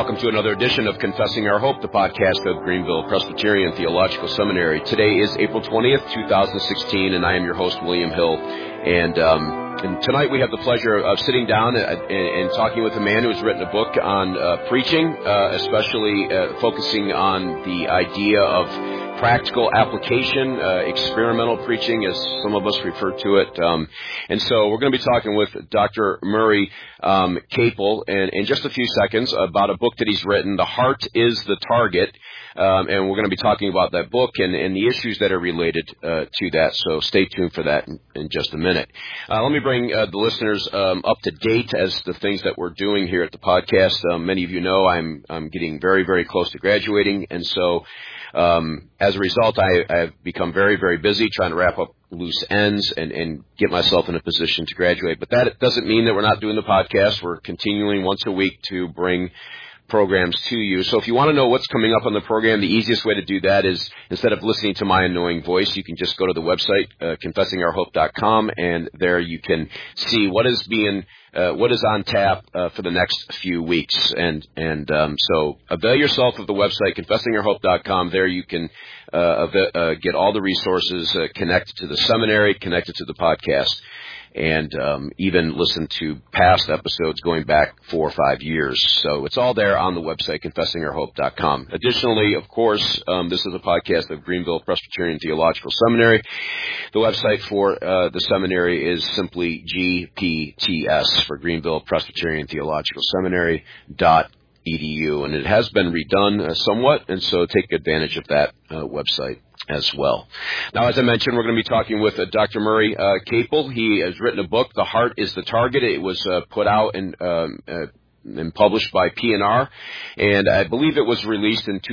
welcome to another edition of Confessing Our Hope, the podcast of Greenville Presbyterian Theological Seminary. Today is April 20th, 2016, and I am your host, William Hill. And tonight we have the pleasure of sitting down and talking with a man who has written a book on preaching, especially focusing on the idea of practical application, experimental preaching, as some of us refer to it. And so we're going to be talking with Dr. Murray Capel in just a few seconds about a book that he's written, The Heart is the Target. And we're going to be talking about that book and the issues that are related to that. So stay tuned for that in just a minute. Let me bring the listeners up to date as the things that we're doing here at the podcast. Many of you know I'm getting very, very close to graduating, and so as a result, I've become very, very busy trying to wrap up loose ends and get myself in a position to graduate. But that doesn't mean that we're not doing the podcast. We're continuing once a week to bring programs to you. So if you want to know what's coming up on the program, the easiest way to do that is, instead of listening to my annoying voice, you can just go to the website, confessingourhope.com, and there you can see what is on tap for the next few weeks. And so avail yourself of the website, confessingourhope.com. There you can get all the resources connected to the seminary, connected to the podcast, and even listen to past episodes going back 4 or 5 years. So it's all there on the website, confessingourhope.com. Additionally, of course, this is a podcast of Greenville Presbyterian Theological Seminary. The website for the seminary is simply GPTS, for Greenville Presbyterian Theological Seminary .edu, and it has been redone somewhat, and so take advantage of that website as well. Now, as I mentioned, we're going to be talking with Dr. Murray Capel. He has written a book, The Heart is the Target. It was put out and published by P&R, and I believe it was released in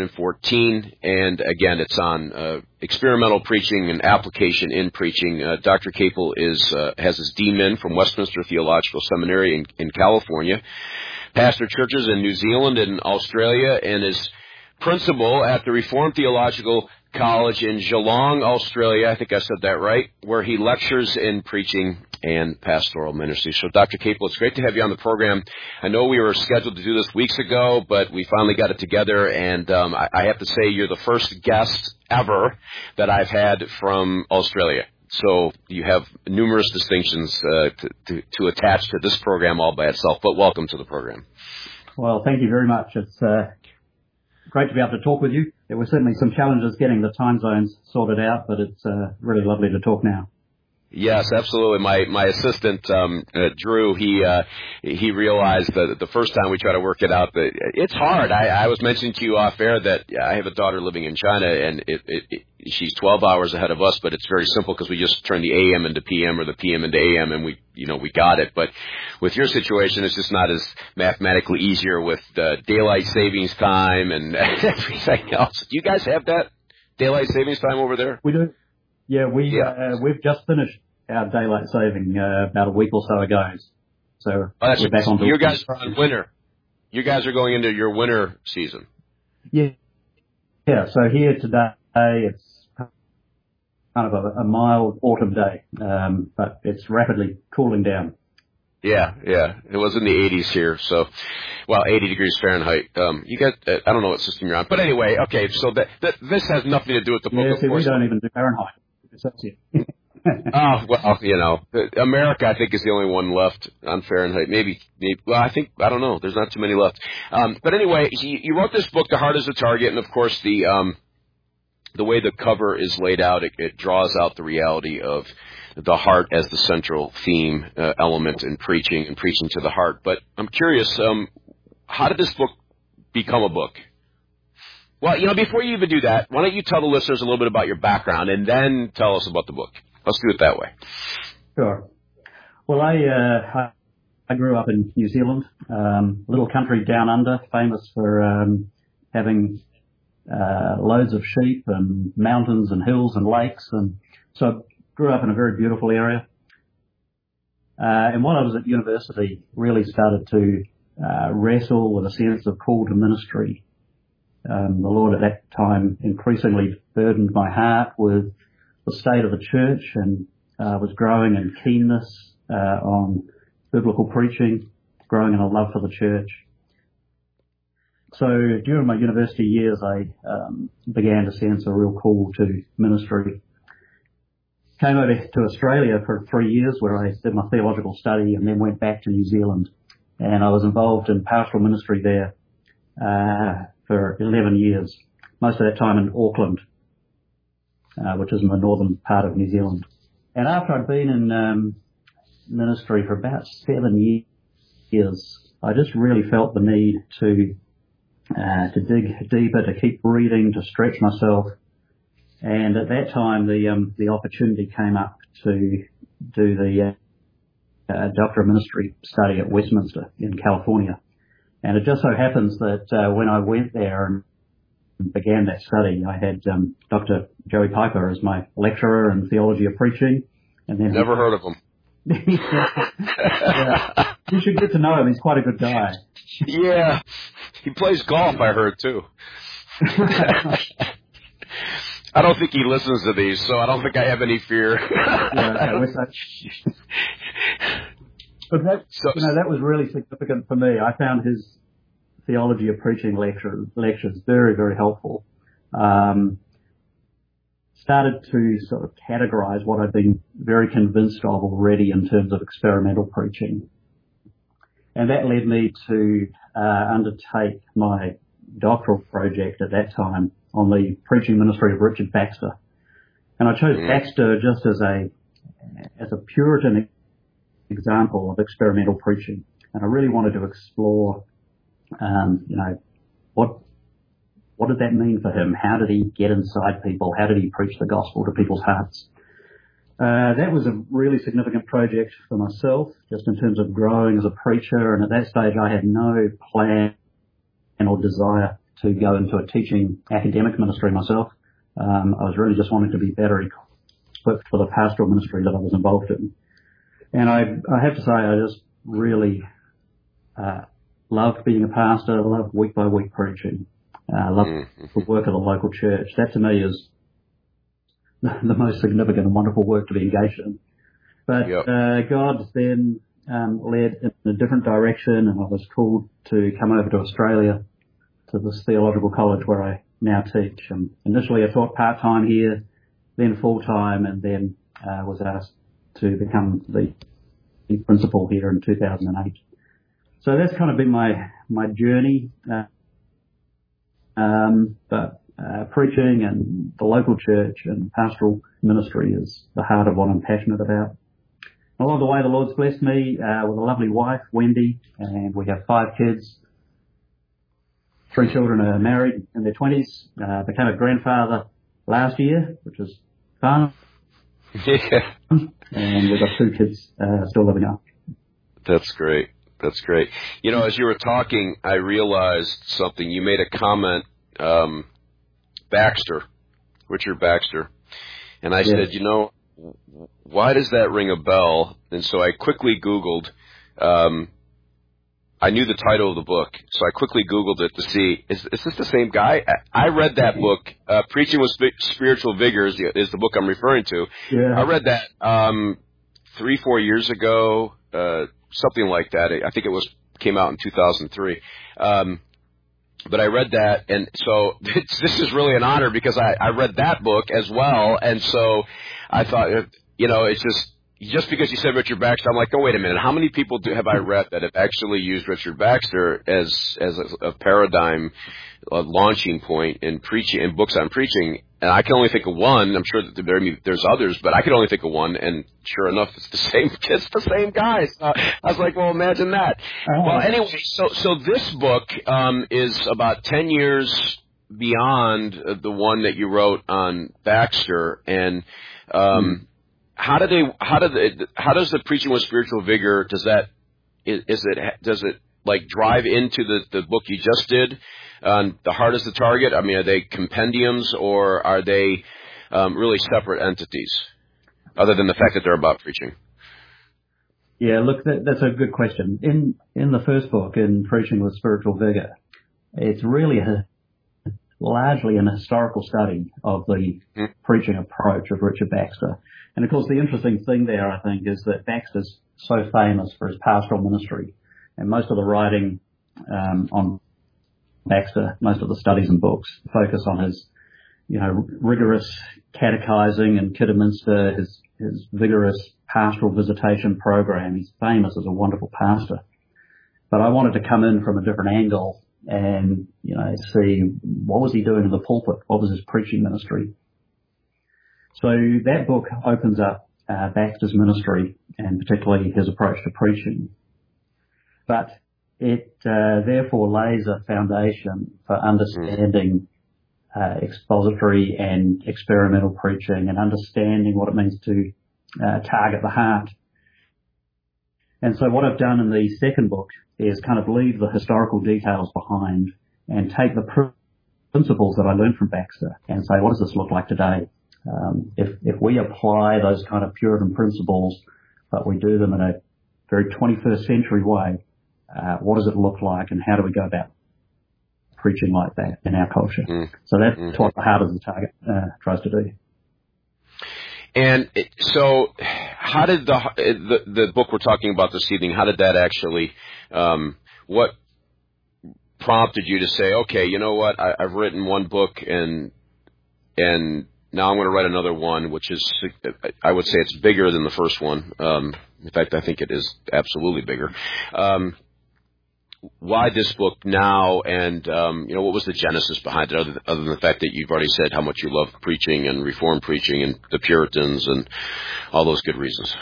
2014. And again, it's on experimental preaching and application in preaching. Dr. Capel has his DMin from Westminster Theological Seminary in California, pastored churches in New Zealand and Australia, and is principal at the Reformed Theological College in Geelong, Australia. I think I said that right, where he lectures in preaching and pastoral ministry. So, Dr. Capel, it's great to have you on the program. I know we were scheduled to do this weeks ago, but we finally got it together, and I have to say you're the first guest ever that I've had from Australia. So you have numerous distinctions to attach to this program all by itself, but welcome to the program. Well, thank you very much. It's great to be able to talk with you. There were certainly some challenges getting the time zones sorted out, but it's really lovely to talk now. Yes, absolutely. My assistant, Drew, he realized that the first time we tried to work it out, that it's hard. I was mentioning to you off air that I have a daughter living in China, and she's 12 hours ahead of us, but it's very simple because we just turn the AM into PM or the PM into AM, and we got it. But with your situation, it's just not as mathematically easier with daylight savings time and everything else. Do you guys have that daylight savings time over there? We do. Yeah, we've just finished our daylight saving about a week or so ago. So we're back on. You guys are on winter. You guys are going into your winter season. Yeah. So here today, it's kind of a mild autumn day, but it's rapidly cooling down. Yeah. It was in the 80s here, 80 degrees Fahrenheit. You got, I don't know what system you're on, but anyway, okay. So this has nothing to do with the book. Yeah, we don't even do Fahrenheit. America, I think, is the only one left on Fahrenheit. Maybe. Well, I don't know. There's not too many left. But anyway, you wrote this book, The Heart is the Target, and of course the way the cover is laid out, it draws out the reality of the heart as the central theme element in preaching and preaching to the heart. But I'm curious, how did this book become a book? Well, before you even do that, why don't you tell the listeners a little bit about your background and then tell us about the book? Let's do it that way. Sure. Well, I grew up in New Zealand, little country down under, famous for having loads of sheep and mountains and hills and lakes, and so I grew up in a very beautiful area. And while I was at university, really started to wrestle with a sense of call to ministry. The Lord at that time increasingly burdened my heart with the state of the church, and was growing in keenness on biblical preaching, growing in a love for the church. So during my university years, I began to sense a real call to ministry. Came over to Australia for 3 years where I did my theological study and then went back to New Zealand. And I was involved in pastoral ministry there for 11 years, most of that time in Auckland, which is in the northern part of New Zealand. And after I'd been in ministry for about 7 years, I just really felt the need to dig deeper, to keep reading, to stretch myself. And at that time, the opportunity came up to do the Doctor of Ministry study at Westminster in California. And it just so happens that when I went there and began that study, I had Dr. Joey Piper as my lecturer in theology of preaching. And then Never heard of him. Yeah. You should get to know him. He's quite a good guy. Yeah. He plays golf, I heard, too. I don't think he listens to these, so I don't think I have any fear. But that was really significant for me. I found his theology of preaching lectures very, very helpful. Started to sort of categorize what I'd been very convinced of already in terms of experimental preaching. And that led me to undertake my doctoral project at that time on the preaching ministry of Richard Baxter. And I chose Baxter just as a Puritan example of experimental preaching. And I really wanted to explore, what did that mean for him? How did he get inside people? How did he preach the gospel to people's hearts? That was a really significant project for myself, just in terms of growing as a preacher. And at that stage, I had no plan or desire to go into a teaching academic ministry myself. I was really just wanting to be better equipped for the pastoral ministry that I was involved in. And I have to say, I just really loved being a pastor. I loved week by week preaching. I loved the work of the local church. That to me is the most significant and wonderful work to be engaged in. But God then led in a different direction, and I was called to come over to Australia to this theological college where I now teach. And initially I taught part-time here, then full-time, and then was asked to become the principal here in 2008. So that's kind of been my journey. But preaching and the local church and pastoral ministry is the heart of what I'm passionate about. Along the way, the Lord's blessed me with a lovely wife, Wendy, and we have 5 kids. 3 children are married in their 20s. Became a grandfather last year, which is fun. Yeah. And we've got 2 kids still living up. That's great. That's great. You know, as you were talking, I realized something. You made a comment, Richard Baxter. And I said, why does that ring a bell? And so I quickly Googled, I knew the title of the book, so I quickly Googled it to see, is this the same guy? I read that book, Preaching with Spiritual Vigor is the book I'm referring to. Yeah. I read that 3-4 years ago, something like that. I think it came out in 2003. But I read that, and so this is really an honor because I read that book as well, and so I thought, it's just because you said Richard Baxter, I'm like, oh, wait a minute, how many people have I read that have actually used Richard Baxter as a paradigm, a launching point in preaching, in books on preaching? And I can only think of one. I'm sure that there's others, but I could only think of one. And sure enough, it's the same guy. So I was like, well, imagine that. Well, anyway, so this book is about 10 years beyond the one that you wrote on Baxter. And how does the Preaching with Spiritual Vigor, does it like drive into the book you just did? The Heart is the Target? I mean, are they compendiums or are they really separate entities, other than the fact that they're about preaching? Yeah, look, that's a good question. In the first book, in Preaching with Spiritual Vigor, it's really largely an historical study of the preaching approach of Richard Baxter. And of course, the interesting thing there, I think, is that Baxter's so famous for his pastoral ministry, and most of the writing on Baxter, most of the studies and books focus on his, rigorous catechizing in Kidderminster, his vigorous pastoral visitation program. He's famous as a wonderful pastor. But I wanted to come in from a different angle and, see what was he doing in the pulpit? What was his preaching ministry? So that book opens up Baxter's ministry and particularly his approach to preaching. But it therefore lays a foundation for understanding expository and experimental preaching and understanding what it means to target the heart. And so what I've done in the second book is kind of leave the historical details behind and take the principles that I learned from Baxter and say, what does this look like today? If we apply those kind of Puritan principles, but we do them in a very 21st century way, what does it look like and how do we go about preaching like that in our culture? So that's what the Heart of the Target tries to do. And so how did the book we're talking about this evening, how did that actually, what prompted you to say, okay, you know what, I've written one book and now I'm going to write another one, which is, I would say it's bigger than the first one. In fact, I think it is absolutely bigger. Why this book now, and what was the genesis behind it, other than the fact that you've already said how much you love preaching and Reformed preaching and the Puritans and all those good reasons?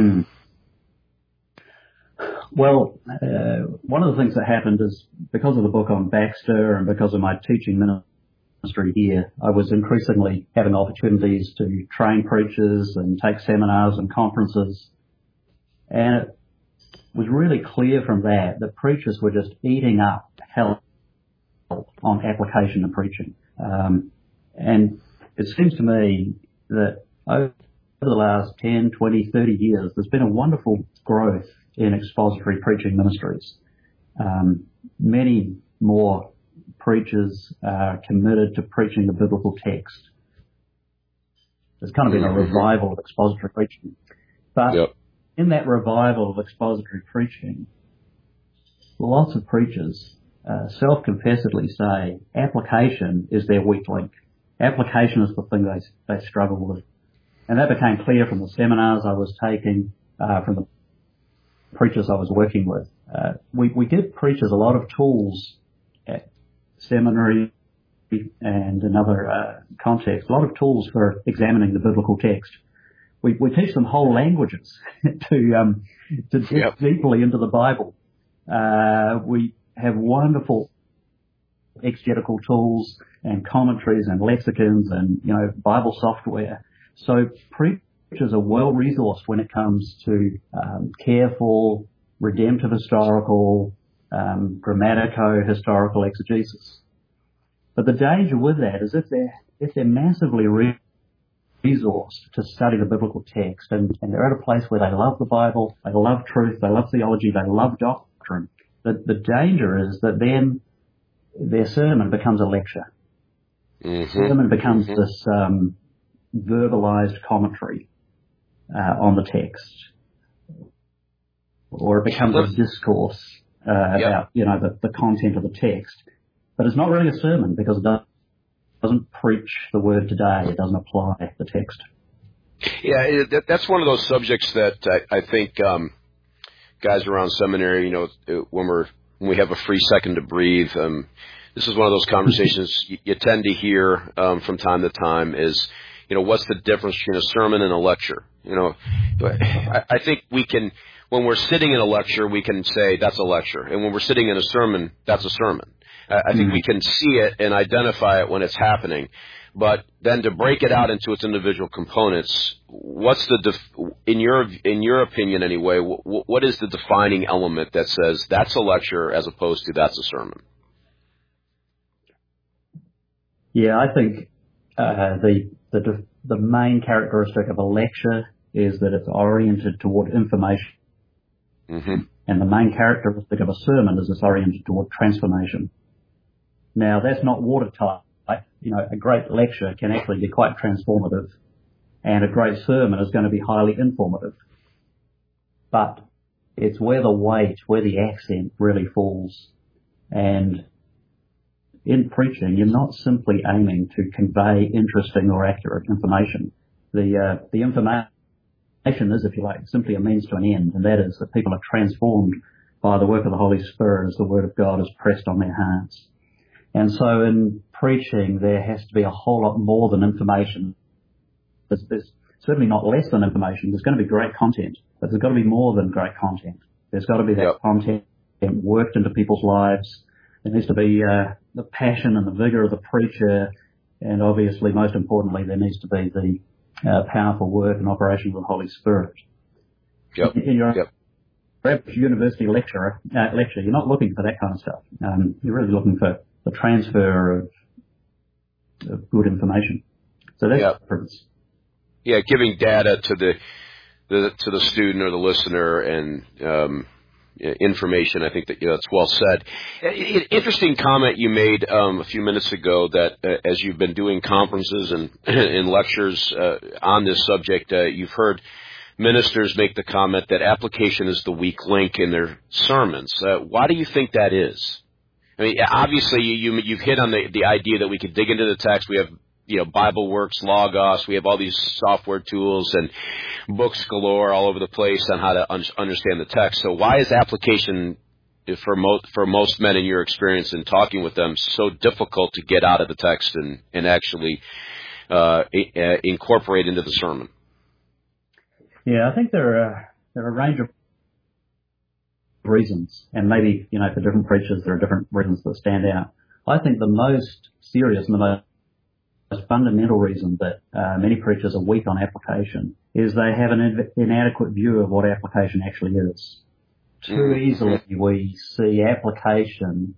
Well, one of the things that happened is because of the book on Baxter and because of my teaching ministry here, I was increasingly having opportunities to train preachers and take seminars and conferences, and it was really clear from that preachers were just eating up help on application of preaching. And it seems to me that over the last 10, 20, 30 years, there's been a wonderful growth in expository preaching ministries. Many more preachers are committed to preaching the biblical text. There's kind of been a revival of expository preaching. But in that revival of expository preaching, lots of preachers self-confessedly say application is their weak link. Application is the thing they struggle with. And that became clear from the seminars I was taking, from the preachers I was working with. We give preachers a lot of tools at seminary and in other contexts, a lot of tools for examining the biblical text. We teach them whole languages to dig deeply into the Bible. We have wonderful exegetical tools and commentaries and lexicons and, Bible software. So preachers are well resourced when it comes to careful, redemptive historical, grammatico-historical exegesis. But the danger with that is if they're massively resourced to study the biblical text and they're at a place where they love the Bible, they love truth, they love theology, they love doctrine, the danger is that then their sermon becomes a lecture. Sermon becomes this verbalized commentary on the text, or it becomes a discourse about the content of the text. But it's not really a sermon because it doesn't preach the word today. It doesn't apply the text. Yeah, that's one of those subjects that I think guys around seminary, when we have a free second to breathe, this is one of those conversations you tend to hear from time to time is, what's the difference between a sermon and a lecture? I think we can, when we're sitting in a lecture, we can say that's a lecture. And when we're sitting in a sermon, that's a sermon. I think we can see it and identify it when it's happening. But then to break it out into its individual components, what's in your opinion anyway, what is the defining element that says that's a lecture as opposed to that's a sermon? Yeah, I think the main characteristic of a lecture is that it's oriented toward information. And the main characteristic of a sermon is it's oriented toward transformation. Now, that's not watertight. A great lecture can actually be quite transformative, and a great sermon is going to be highly informative. But it's where the weight, where the accent really falls. And in preaching, you're not simply aiming to convey interesting or accurate information. The information is, if you like, simply a means to an end, and that is that people are transformed by the work of the Holy Spirit as the Word of God is pressed on their hearts. And so in preaching, there has to be a whole lot more than information. There's certainly not less than information. There's going to be great content, but there's got to be more than great content. There's got to be that content worked into people's lives. There needs to be the passion and the vigor of the preacher, and obviously, most importantly, there needs to be the powerful work and operation of the Holy Spirit. In your average university lecture, you're not looking for that kind of stuff. You're really looking for the transfer of good information. So that's the difference. Yeah, giving data to the student or the listener and information. I think that's well said. Interesting comment you made a few minutes ago that as you've been doing conferences and lectures on this subject, you've heard ministers make the comment that application is the weak link in their sermons. Why do you think that is? I mean, obviously you've hit on the idea that we could dig into the text. We have BibleWorks, Logos. We have all these software tools and books galore all over the place on how to understand the text. So why is application, for most men in your experience in talking with them, so difficult to get out of the text and actually incorporate into the sermon? Yeah, I think there are a range of reasons, and maybe, for different preachers there are different reasons that stand out. I think the most serious and the most fundamental reason that many preachers are weak on application is they have an inadequate view of what application actually is. Too easily we see application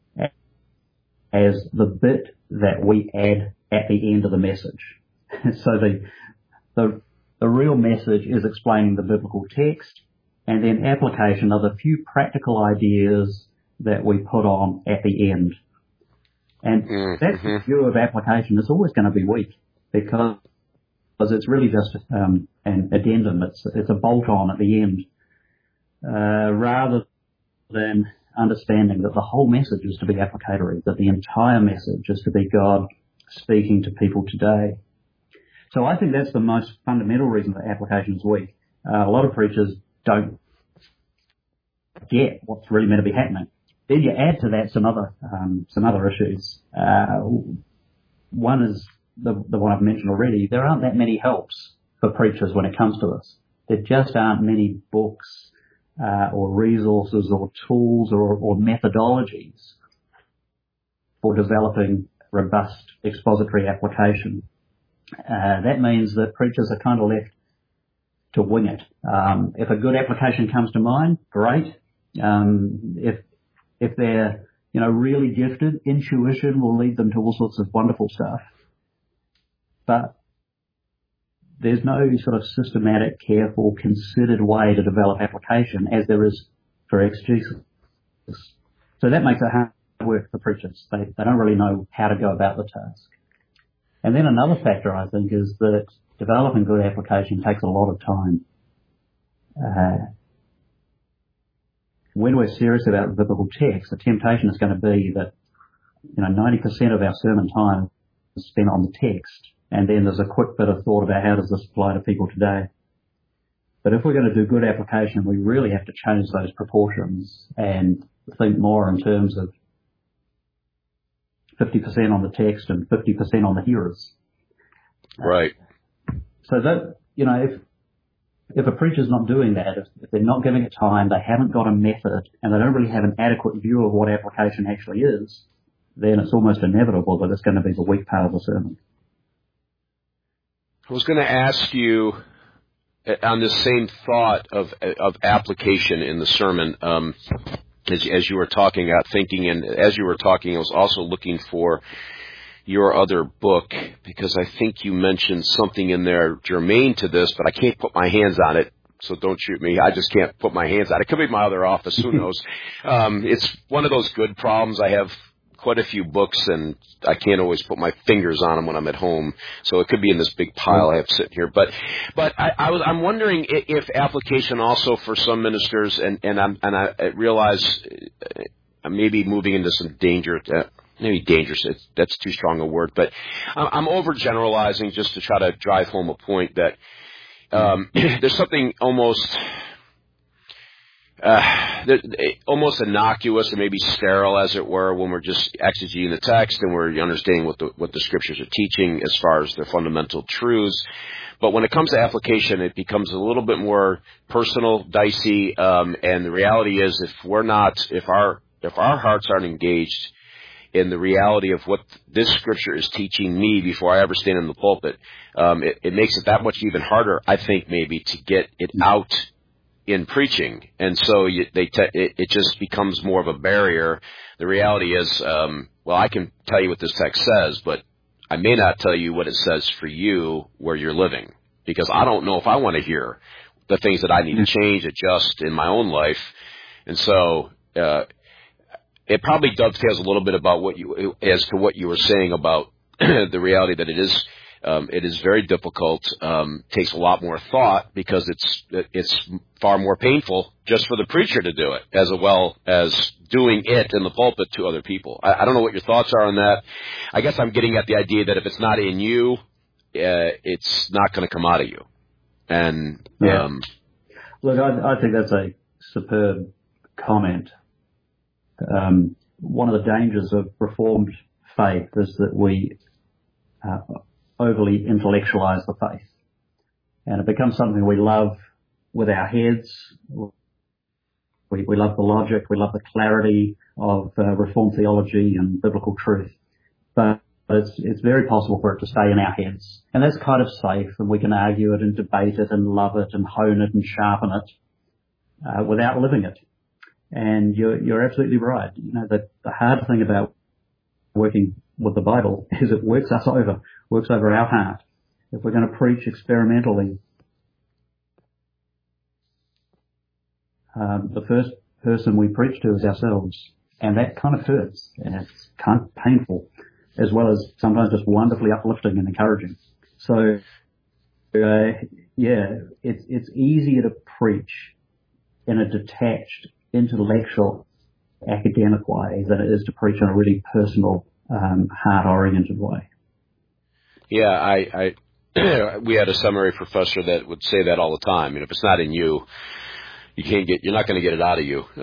as the bit that we add at the end of the message. So the real message is explaining the biblical text, and then application are the few practical ideas that we put on at the end. And that view of application is always going to be weak because it's really just an addendum. It's a bolt-on at the end, rather than understanding that the whole message is to be applicatory, that the entire message is to be God speaking to people today. So I think that's the most fundamental reason that application is weak. A lot of preachers don't get what's really meant to be happening. Then you add to that some other issues. One is the one I've mentioned already. There aren't that many helps for preachers when it comes to this. There just aren't many books or resources or tools or methodologies for developing robust expository application. That means that preachers are kind of left to wing it. If a good application comes to mind, great. If they're, really gifted, intuition will lead them to all sorts of wonderful stuff. But there's no sort of systematic, careful, considered way to develop application as there is for exegesis. So that makes it hard work for preachers. They don't really know how to go about the task. And then another factor, I think, is that developing good application takes a lot of time. When we're serious about the biblical text, the temptation is going to be that, 90% of our sermon time is spent on the text, and then there's a quick bit of thought about how does this apply to people today. But if we're going to do good application, we really have to change those proportions and think more in terms of 50% on the text and 50% on the hearers. Right. So that, if a preacher's not doing that, if they're not giving it time, they haven't got a method, and they don't really have an adequate view of what application actually is, then it's almost inevitable that it's going to be the weak part of the sermon. I was going to ask you on the same thought of application in the sermon, as you were talking, thinking, and as you were talking, I was also looking for your other book, because I think you mentioned something in there germane to this, but I can't put my hands on it, so don't shoot me. I just can't put my hands on it. It could be my other office, who knows. It's one of those good problems. I have quite a few books, and I can't always put my fingers on them when I'm at home, so it could be in this big pile I have sitting here. But I'm wondering if application also for some ministers, and I realize I may be moving into some maybe dangerous. That's too strong a word, but I'm overgeneralizing just to try to drive home a point that there's something almost innocuous and maybe sterile, as it were, when we're just exegeting the text and we're understanding what the scriptures are teaching as far as their fundamental truths. But when it comes to application, it becomes a little bit more personal, dicey, and the reality is, if our hearts aren't engaged in the reality of what this scripture is teaching me before I ever stand in the pulpit, it makes it that much even harder, I think, maybe to get it out in preaching. And so it just becomes more of a barrier. The reality is, I can tell you what this text says, but I may not tell you what it says for you where you're living, because I don't know if I want to hear the things that I need to change, adjust in my own life. And so it probably dovetails a little bit about what you were saying about the reality that it is very difficult, takes a lot more thought, because it's far more painful just for the preacher to do it, as well as doing it in the pulpit to other people. I don't know what your thoughts are on that. I guess I'm getting at the idea that if it's not in you, it's not going to come out of you. And look, I think that's a superb comment. One of the dangers of Reformed faith is that we overly intellectualize the faith, and it becomes something we love with our heads. We love the logic, we love the clarity of Reformed theology and biblical truth, but it's very possible for it to stay in our heads, and that's kind of safe, and we can argue it and debate it and love it and hone it and sharpen it without living it. And you're absolutely right. You know, the hard thing about working with the Bible is it works over our heart. If we're going to preach experimentally, the first person we preach to is ourselves, and that kind of hurts, and it's kind of painful, as well as sometimes just wonderfully uplifting and encouraging. So, it's easier to preach in a detached, intellectual, academic way than it is to preach in a really personal, heart-oriented way. Yeah, we had a seminary professor that would say that all the time. If it's not in you, you're not going to get it out of you.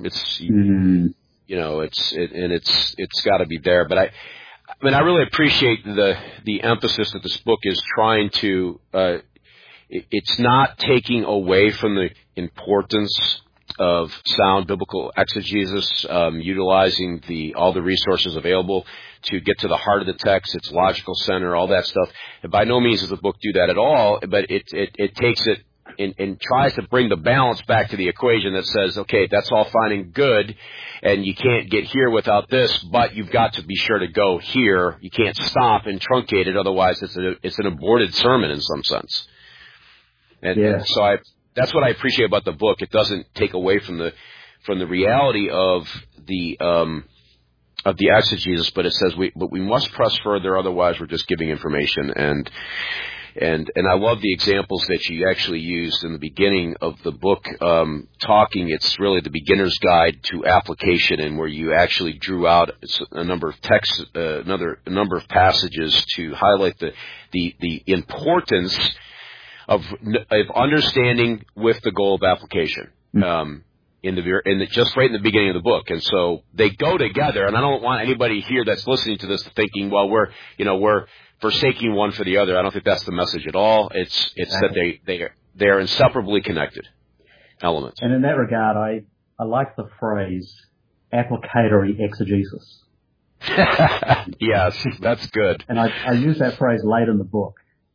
It's got to be there. But I really appreciate the emphasis that this book is trying to. It's not taking away from the importance of sound biblical exegesis, utilizing all the resources available to get to the heart of the text, its logical center, all that stuff. And by no means does the book do that at all, but it takes it and tries to bring the balance back to the equation that says, okay, that's all fine and good, and you can't get here without this, but you've got to be sure to go here. You can't stop and truncate it, otherwise it's an aborted sermon in some sense. And so that's what I appreciate about the book. It doesn't take away from the reality of the exegesis, but it says we must press further, otherwise we're just giving information. And I love the examples that you actually used in the beginning of the book, it's really the beginner's guide to application, and where you actually drew out a number of texts, a number of passages to highlight the importance of understanding with the goal of application, just right in the beginning of the book. And so they go together, and I don't want anybody here that's listening to this thinking, well, we're forsaking one for the other. I don't think that's the message at all. It's that they're inseparably connected elements. And in that regard, I like the phrase applicatory exegesis. Yes, that's good. And I use that phrase late in the book.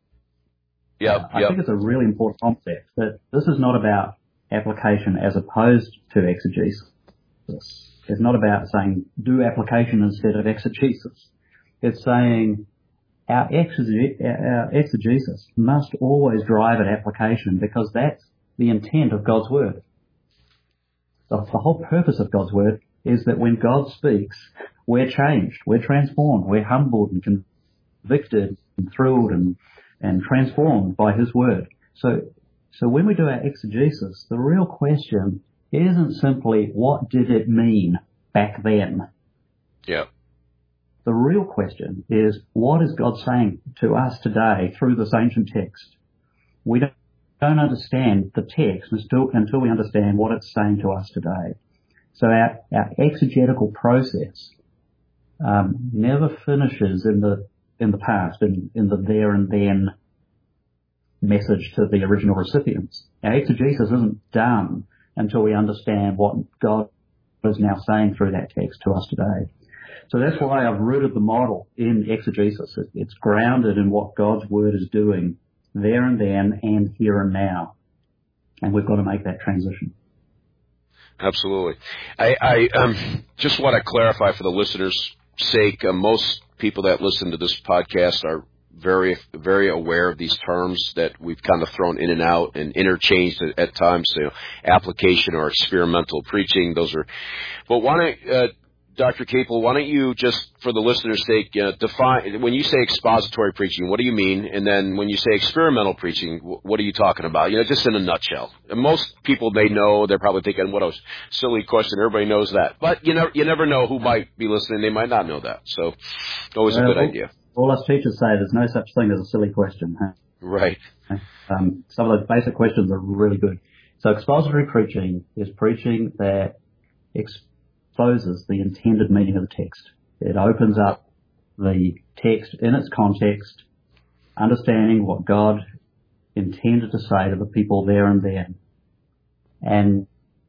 I think it's a really important concept, that this is not about application as opposed to exegesis. It's not about saying do application instead of exegesis. It's saying our exegesis must always drive at application, because that's the intent of God's Word. The whole purpose of God's Word is that when God speaks, we're changed, we're transformed, we're humbled and convicted and thrilled and transformed by His Word. So when we do our exegesis, the real question isn't simply what did it mean back then. Yeah. The real question is, what is God saying to us today through this ancient text? We don't understand the text until we understand what it's saying to us today. So our exegetical process never finishes in the past, in the there and then message to the original recipients. Our exegesis isn't done until we understand what God is now saying through that text to us today. So that's why I've rooted the model in exegesis. It's grounded in what God's Word is doing there and then and here and now. And we've got to make that transition. Absolutely. I just want to clarify for the listeners' sake, most people that listen to this podcast are very, very aware of these terms that we've kind of thrown in and out and interchanged at times, application or experimental preaching. But why don't, Dr. Capel, why don't you just, for the listeners' sake, define, when you say expository preaching, what do you mean? And then when you say experimental preaching, what are you talking about? Just in a nutshell. And most people may know, they're probably thinking, what a silly question. Everybody knows that. But you never know who might be listening. They might not know that. So always a good idea. All us teachers say there's no such thing as a silly question. Huh? Right. Some of those basic questions are really good. So expository preaching is preaching that exposes the intended meaning of the text. It opens up the text in its context, understanding what God intended to say to the people there and then. And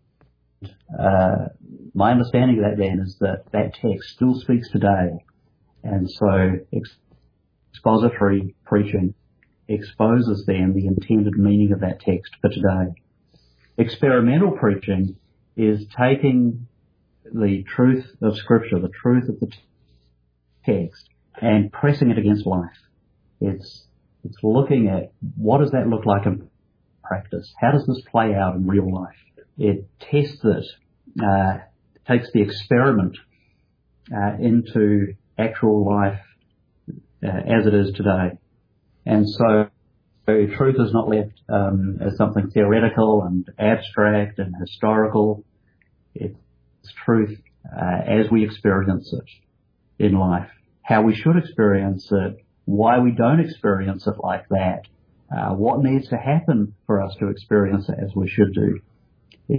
my understanding of that then is that text still speaks today. And so expository preaching exposes then the intended meaning of that text for today. Experimental preaching is taking the truth of Scripture, the truth of the text, and pressing it against life. It's looking at what does that look like in practice? How does this play out in real life? It tests it, takes the experiment into actual life as it is today. And so truth is not left as something theoretical and abstract and historical. It's truth as we experience it in life, how we should experience it, why we don't experience it like that, what needs to happen for us to experience it as we should do.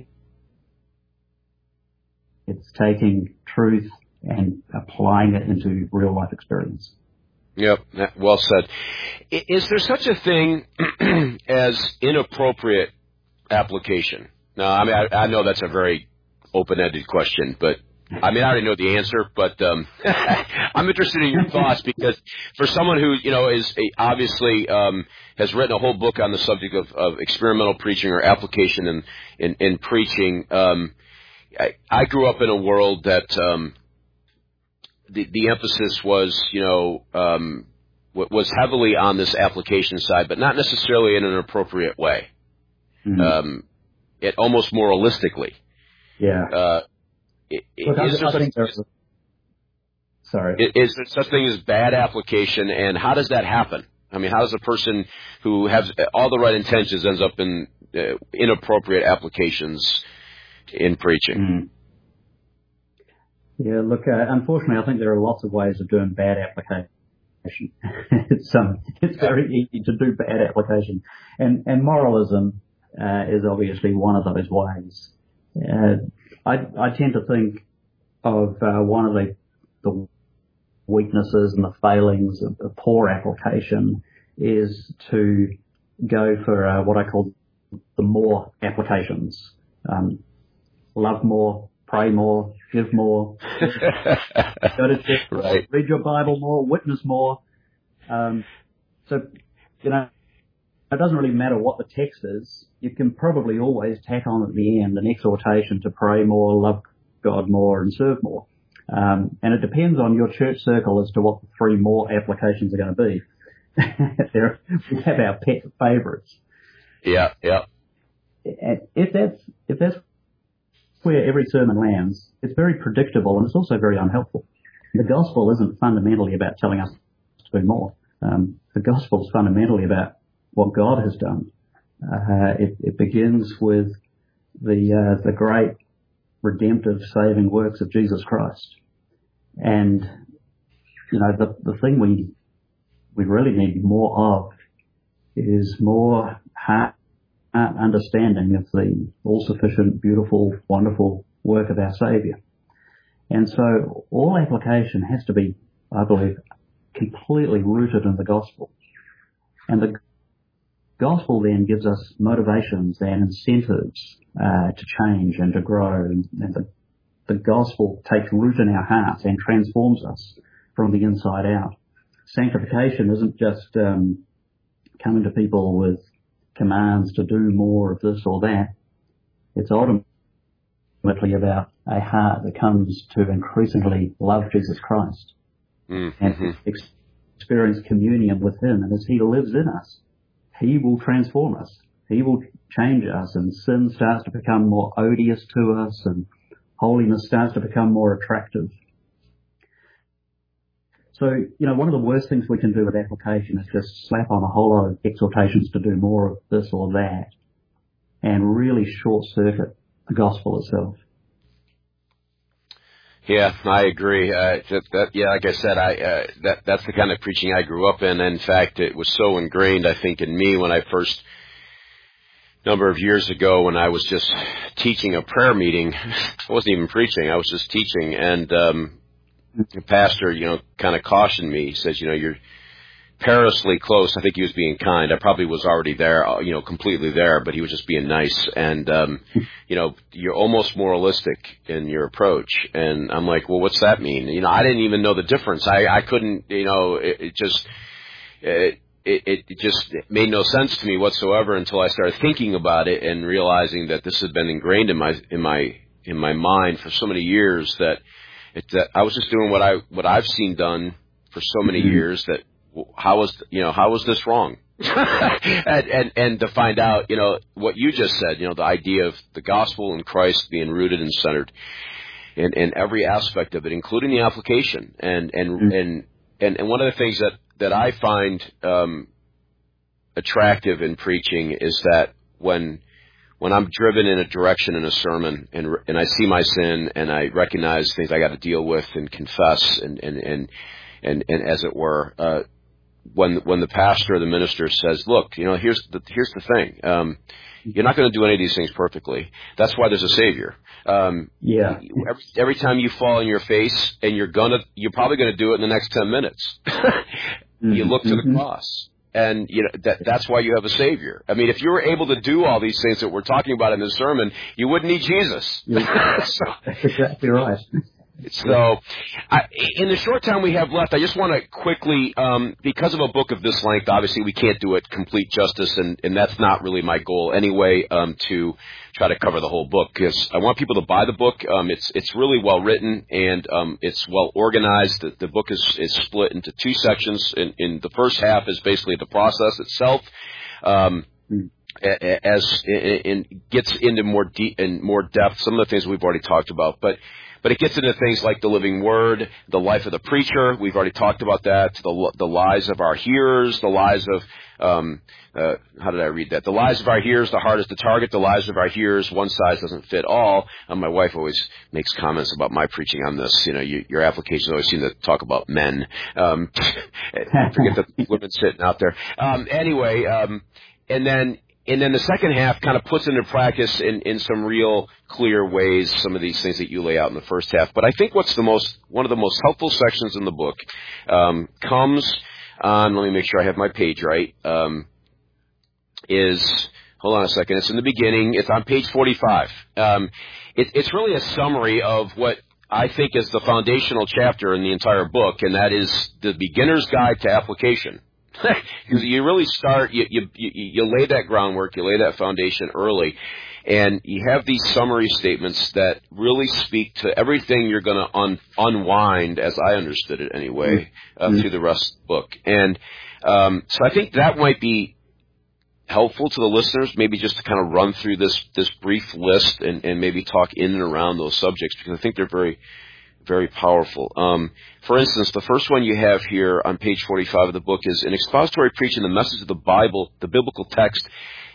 It's taking truth and applying it into real life experience. Yep, well said. Is there such a thing as inappropriate application? Now, I mean, I know that's a very open-ended question, but I mean, I already know the answer, but I'm interested in your thoughts because for someone who, is obviously has written a whole book on the subject of experimental preaching or application in preaching, I grew up in a world that the emphasis was, was heavily on this application side, but not necessarily in an appropriate way. Mm-hmm. It almost moralistically. Yeah. Is there such thing as bad application, and how does that happen? I mean, how does a person who has all the right intentions ends up in inappropriate applications in preaching? Yeah, look, unfortunately, I think there are lots of ways of doing bad application. It's very easy to do bad application, and moralism is obviously one of those ways. I tend to think of one of the weaknesses and the failings of poor application is to go for what I call the more applications. Love more, pray more, give more, go to church, right. Read your Bible more, witness more. So, it doesn't really matter what the text is. You can probably always tack on at the end an exhortation to pray more, love God more, and serve more. And it depends on your church circle as to what the three more applications are going to be. We have our pet favorites. Yeah. And if that's where every sermon lands, it's very predictable and it's also very unhelpful. The gospel isn't fundamentally about telling us to do more. The gospel is fundamentally about what God has done. It begins with the great redemptive saving works of Jesus Christ. And the thing we really need more of is more heart understanding of the all-sufficient, beautiful, wonderful work of our Saviour. And so all application has to be, I believe, completely rooted in the gospel. And the gospel then gives us motivations and incentives to change and to grow. And the gospel takes root in our hearts and transforms us from the inside out. Sanctification isn't just coming to people with commands to do more of this or that. It's ultimately about a heart that comes to increasingly love Jesus Christ and experience communion with Him. And as He lives in us, He will transform us. He will change us, and sin starts to become more odious to us, and holiness starts to become more attractive. So, one of the worst things we can do with application is just slap on a whole lot of exhortations to do more of this or that and really short-circuit the gospel itself. Yeah, I agree. Like I said, that's the kind of preaching I grew up in. In fact, it was so ingrained, I think, in me when I first, number of years ago, when I was just teaching a prayer meeting. I wasn't even preaching. I was just teaching. And the pastor, kind of cautioned me. He says, you're perilously close. I think he was being kind. I probably was already there, completely there, but he was just being nice. And, you're almost moralistic in your approach. And I'm like, well, what's that mean? I didn't even know the difference. I couldn't, it just made no sense to me whatsoever until I started thinking about it and realizing that this had been ingrained in my mind for so many years that I was just doing what I've seen done for so many years. That how was this wrong? and to find out, what you just said, the idea of the gospel and Christ being rooted and centered in every aspect of it, including the application. And one of the things that I find attractive in preaching is that when I'm driven in a direction in a sermon and I see my sin and I recognize things I got to deal with and confess and as it were, when the pastor or the minister says, look, here's the thing. You're not going to do any of these things perfectly. That's why there's a Savior. Every time you fall on your face, and you're probably going to do it in the next 10 minutes. You look to the cross. And that's why you have a Savior. I mean, if you were able to do all these things that we're talking about in this sermon, you wouldn't need Jesus. That's exactly right. So, in the short time we have left, I just want to quickly, because of a book of this length, obviously we can't do it complete justice, and that's not really my goal anyway, to try to cover the whole book, because I want people to buy the book. It's really well written, and it's well organized. The book is split into two sections. In the first half is basically the process itself, gets into more depth some of the things we've already talked about, but it gets into things like the living word, the life of the preacher. We've already talked about that. The lies of our hearers, the lies of how did I read that? The lies of our hearers, the heart is the target. The lies of our hearers, one size doesn't fit all. My wife always makes comments about my preaching on this. Your applications always seem to talk about men. Forget the women sitting out there. And then the second half kind of puts into practice in some real clear ways some of these things that you lay out in the first half. But I think one of the most helpful sections in the book comes on, let me make sure I have my page right, hold on a second, it's in the beginning, it's on page 45. It's really a summary of what I think is the foundational chapter in the entire book, and that is the beginner's guide to application. Because you really start, you lay that groundwork, you lay that foundation early, and you have these summary statements that really speak to everything you're going to unwind, as I understood it anyway, through the rest of the book. And so I think that might be helpful to the listeners, maybe just to kind of run through this brief list and maybe talk in and around those subjects, because I think they're very, very powerful. For instance, the first one you have here on page 45 of the book is an expository preaching the message of the Bible, the biblical text,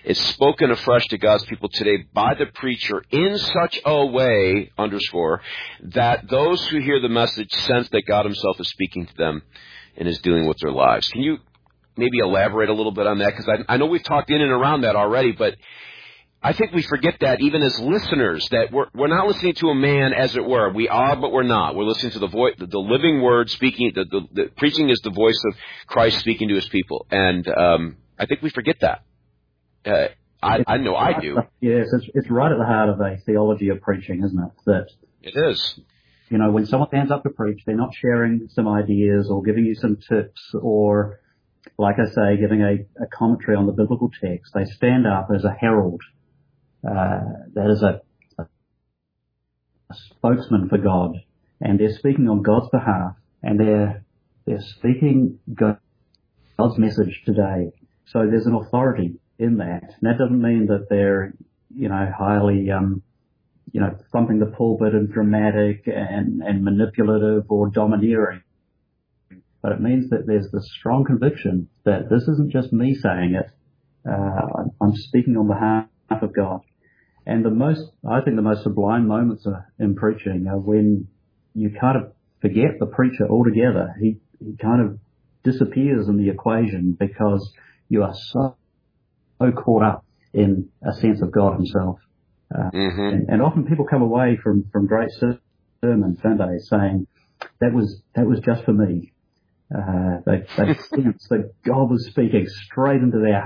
It's spoken afresh to God's people today by the preacher in such a way, underscore, that those who hear the message sense that God himself is speaking to them and is dealing with their lives. Can you maybe elaborate a little bit on that? Because I know we've talked in and around that already, but I think we forget that even as listeners, that we're not listening to a man, as it were. We are, but we're not. We're listening to the living word speaking. The preaching is the voice of Christ speaking to his people, and I think we forget that. I know I do. Yes, it's right at the heart of a theology of preaching, isn't it? That it is. You know, when someone stands up to preach, they're not sharing some ideas or giving you some tips or, like I say, giving a commentary on the biblical text. They stand up as a herald. That is a spokesman for God, and they're speaking on God's behalf, and they're speaking God's message today. So there's an authority in that. And that doesn't mean that they're, highly, thumping the pulpit and dramatic and manipulative or domineering. But it means that there's this strong conviction that this isn't just me saying it. I'm speaking on behalf of God. And I think the most sublime moments in preaching are when you kind of forget the preacher altogether. He kind of disappears in the equation because you are so caught up in a sense of God himself. And often people come away from great sermons, don't they, saying, that was just for me. They sense that God was speaking straight into their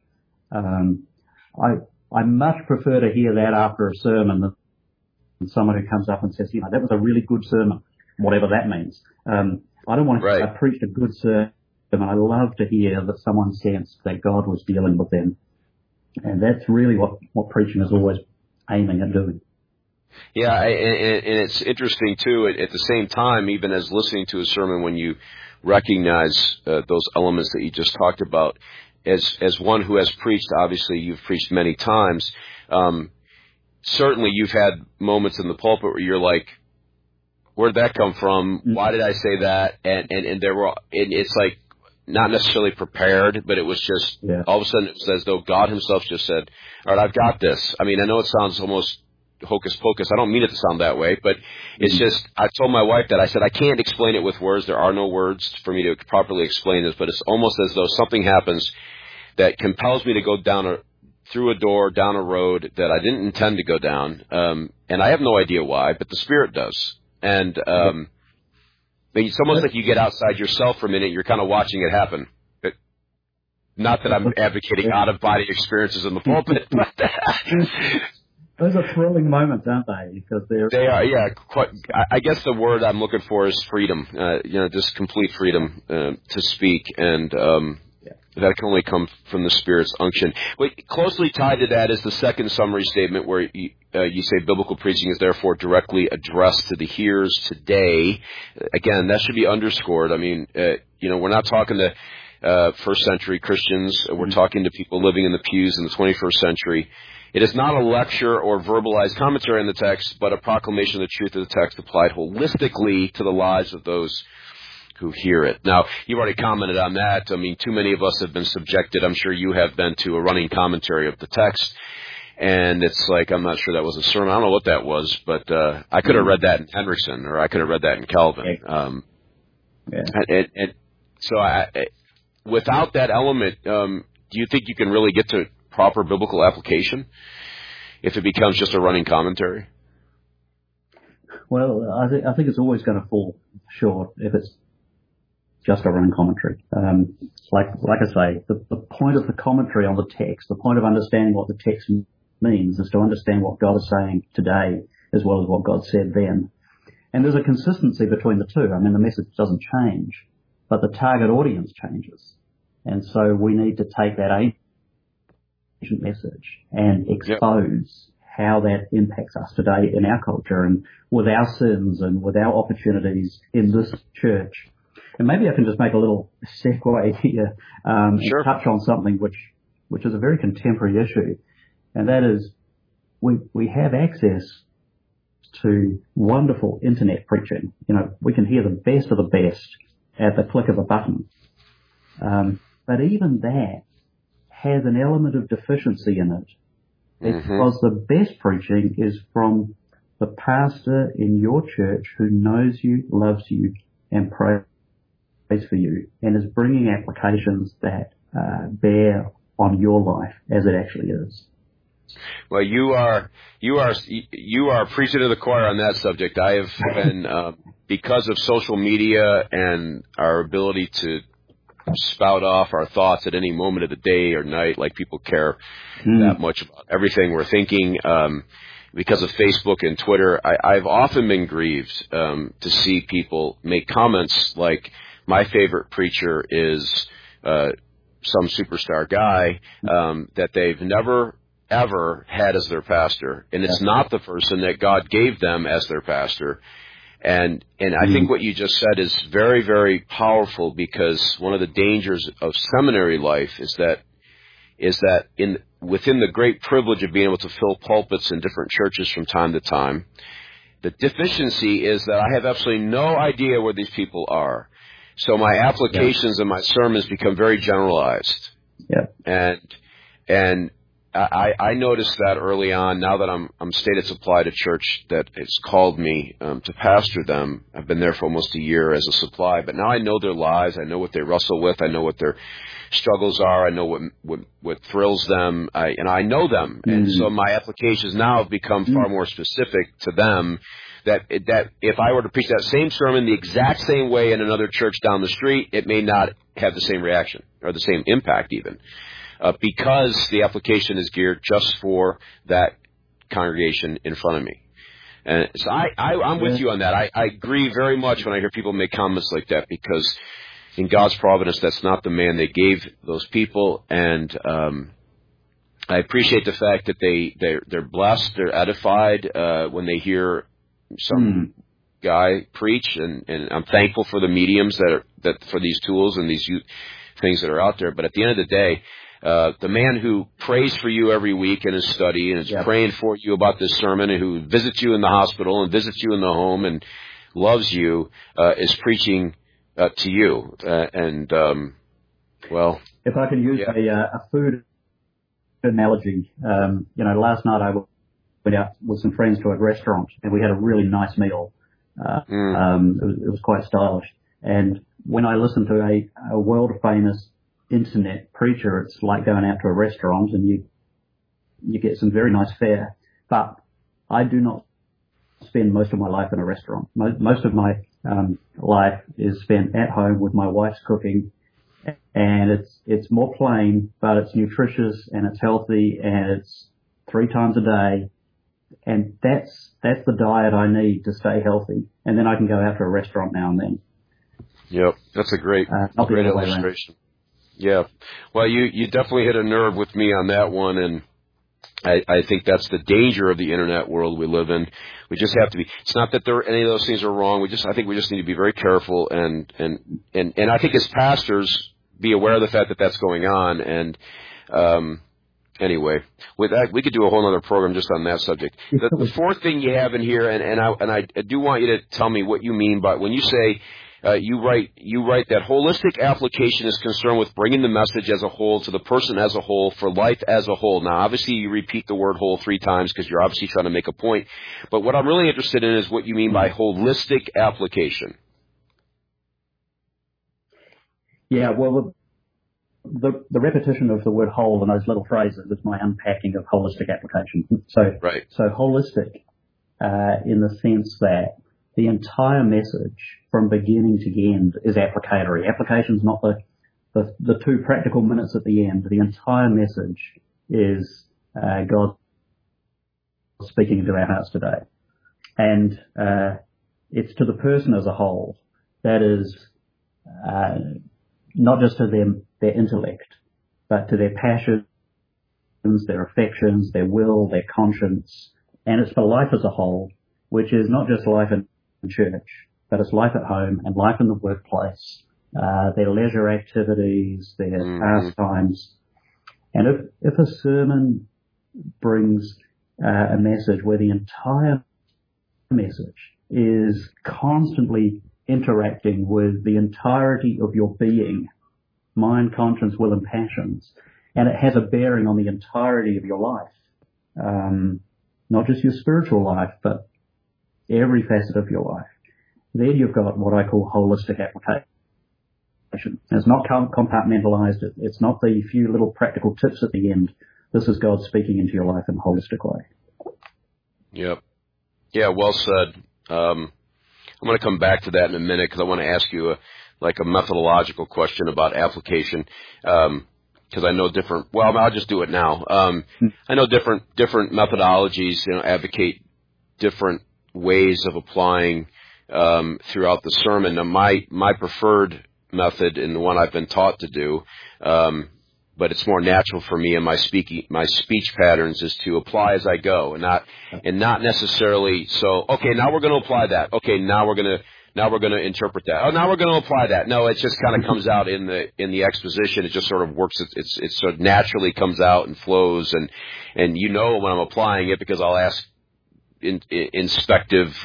heart. I much prefer to hear that after a sermon than someone who comes up and says, that was a really good sermon, whatever that means. I don't want to preach a good sermon. I love to hear that someone sensed that God was dealing with them. And that's really what preaching is always aiming at doing. Yeah, and it's interesting, too, at the same time, even as listening to a sermon, when you recognize those elements that you just talked about, as one who has preached, obviously you've preached many times, certainly you've had moments in the pulpit where you're like, where'd that come from? Why did I say that? And it's like not necessarily prepared, but it was just all of a sudden it was as though God himself just said, all right, I've got this. I mean, I know it sounds almost hocus pocus. I don't mean it to sound that way, but it's just, I told my wife that I said, I can't explain it with words. There are no words for me to properly explain this, but it's almost as though something happens that compels me to go through a door, down a road that I didn't intend to go down. And I have no idea why, but the Spirit does. And, it's almost like you get outside yourself for a minute, you're kind of watching it happen. Not that I'm advocating out-of-body experiences in the pulpit, but those are thrilling moments, aren't they? Because they are, yeah. Quite, I guess the word I'm looking for is freedom. Just complete freedom to speak, and that can only come from the Spirit's unction. But closely tied to that is the second summary statement, where you say biblical preaching is therefore directly addressed to the hearers today. Again, that should be underscored. I mean, we're not talking to first century Christians. We're talking to people living in the pews in the 21st century. It is not a lecture or verbalized commentary on the text, but a proclamation of the truth of the text applied holistically to the lives of those who hear it. Now, you've already commented on that. I mean, too many of us have been subjected, I'm sure you have been, to a running commentary of the text. And it's like, I'm not sure that was a sermon. I don't know what that was, but I could have read that in Hendrickson, or I could have read that in Calvin. And so without that element, do you think you can really get to proper biblical application if it becomes just a running commentary? Well, I think it's always going to fall short if it's just a running commentary. Like I say, the point of the commentary on the text, the point of understanding what the text means, is to understand what God is saying today as well as what God said then. And there's a consistency between the two. I mean, the message doesn't change, but the target audience changes. And so we need to take that ancient message and expose how that impacts us today in our culture and with our sins and with our opportunities in this church. And maybe I can just make a little segue here and touch on something which is a very contemporary issue, and that is we have access to wonderful internet preaching. We can hear the best of the best at the click of a button. But even that has an element of deficiency in it. It's because the best preaching is from the pastor in your church who knows you, loves you, and prays for you, and is bringing applications that bear on your life as it actually is. Well, you are preaching to the choir on that subject. I have been because of social media and our ability to spout off our thoughts at any moment of the day or night, like people care that much about everything we're thinking. Because of Facebook and Twitter, I've often been grieved to see people make comments like, my favorite preacher is some superstar guy that they've never, ever had as their pastor. And it's not the person that God gave them as their pastor. And I think what you just said is very, very powerful, because one of the dangers of seminary life is that within the great privilege of being able to fill pulpits in different churches from time to time, the deficiency is that I have absolutely no idea where these people are. So my applications and my sermons become very generalized. And I noticed that early on. Now that I'm stated supply to church that has called me to pastor them. I've been there for almost a year as a supply, but now I know their lives. I know what they wrestle with. I know what their struggles are. I know what thrills them. I know them, and so my applications now have become far more specific to them. That if I were to preach that same sermon the exact same way in another church down the street, it may not have the same reaction or the same impact even. Because the application is geared just for that congregation in front of me. And so I'm with you on that. I agree very much when I hear people make comments like that, because in God's providence, that's not the man they gave those people. And I appreciate the fact that they're blessed, they're edified when they hear some guy preach, and I'm thankful for the mediums that for these tools and these things that are out there. But at the end of the day, the man who prays for you every week in his study and is praying for you about this sermon, and who visits you in the hospital and visits you in the home and loves you, is preaching to you. Well, if I can use a food analogy, last night I went out with some friends to a restaurant and we had a really nice meal. It was quite stylish. And when I listen to a world famous internet preacher, it's like going out to a restaurant and you get some very nice fare. But I do not spend most of my life in a restaurant. Most of my life is spent at home with my wife's cooking, and it's more plain, but it's nutritious and it's healthy and it's 3 times a day, and that's the diet I need to stay healthy. And then I can go out to a restaurant now and then. Yep, that's a great illustration. Yeah. Well, you definitely hit a nerve with me on that one, and I think that's the danger of the internet world we live in. We just have to be. It's not that any of those things are wrong. I think we just need to be very careful, and I think as pastors, be aware of the fact that that's going on. And anyway, with that, we could do a whole other program just on that subject. The fourth thing you have in here, and I do want you to tell me what you mean by when you say. You write that holistic application is concerned with bringing the message as a whole to the person as a whole for life as a whole. Now, obviously, you repeat the word whole 3 times because you're obviously trying to make a point. But what I'm really interested in is what you mean by holistic application. Yeah, well, the repetition of the word whole in those little phrases is my unpacking of holistic application. So holistic in the sense that the entire message from beginning to end is applicatory. Application's not the 2 practical minutes at the end. The entire message is God speaking into our hearts today. And it's to the person as a whole. That is not just to their intellect, but to their passions, their affections, their will, their conscience. And it's for life as a whole, which is not just life in church, but it's life at home and life in the workplace, their leisure activities, their pastimes. And if a sermon brings a message where the entire message is constantly interacting with the entirety of your being, mind, conscience, will, and passions, And it has a bearing on the entirety of your life. Not just your spiritual life, but every facet of your life. Then you've got what I call holistic application. It's not compartmentalized. It's not the few little practical tips at the end. This is God speaking into your life in a holistic way. Yep. Yeah, well said. I'm going to come back to that in a minute because I want to ask you a methodological question about application. Because I know I'll just do it now. I know different methodologies, advocate different ways of applying throughout the sermon. Now, my preferred method and the one I've been taught to do, but it's more natural for me in my speech patterns, is to apply as I go and not necessarily okay, now we're going to apply that. Okay, now we're going to interpret that. Oh, now we're going to apply that. No, it just kind of comes out in the exposition. It just sort of works. It sort of naturally comes out and flows, and when I'm applying it because I'll ask inspective